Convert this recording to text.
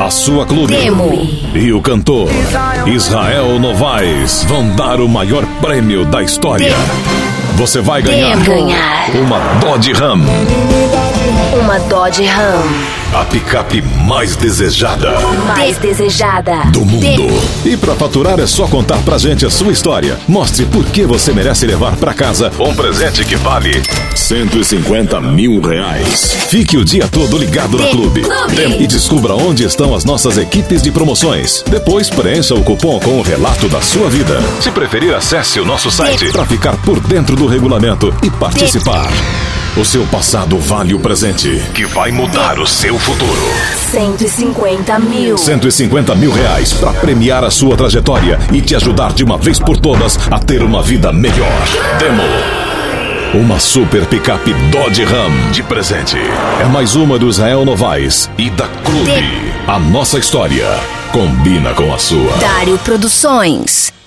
a sua Clube Demo e o cantor Israel Novaes vão dar o maior prêmio da história. Você vai ganhar uma Dodge Ram. Uma Dodge Ram. A picape mais desejada do mundo. E para faturar é só contar pra gente a sua história. Mostre por que você merece levar pra casa um presente que vale 150 mil reais. Fique o dia todo ligado na Clube. E descubra onde estão as nossas equipes de promoções. Depois preencha o cupom com o relato da sua vida. Se preferir, acesse o nosso site para ficar por dentro do regulamento e participar. O seu passado vale o presente, que vai mudar o seu futuro. 150 mil. 150 mil reais para premiar a sua trajetória e te ajudar de uma vez por todas a ter uma vida melhor. Demo. Uma super picape Dodge Ram de presente. É mais uma do Israel Novaes e da Clube. A nossa história combina com a sua. Dário Produções.